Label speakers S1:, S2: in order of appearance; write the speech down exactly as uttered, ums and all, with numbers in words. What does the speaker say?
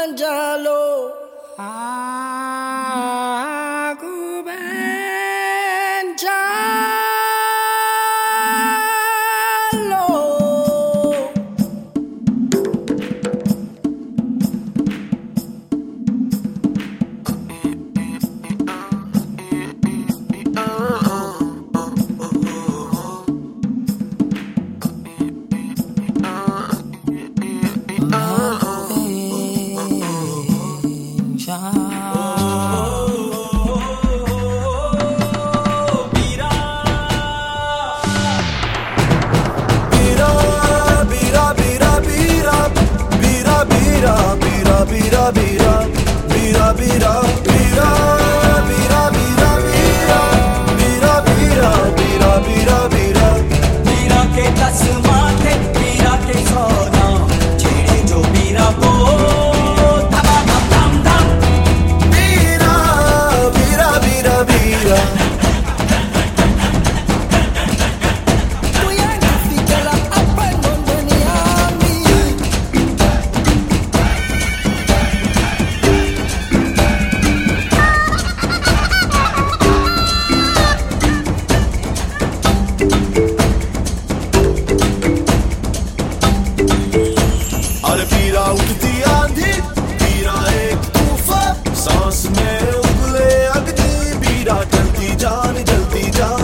S1: manjalo
S2: aku benjalo
S3: Bira bira bira bira bira bira bira bira bira bira bira bira bira
S4: bira ke tasmate bira ke soda chhede jo bira ko dam dam dam dam
S3: bira bira bira bira पीरा उठती आंधी पीरा एक तूफान सांस में उगले अग्नि पीरा जलती जान जलती जान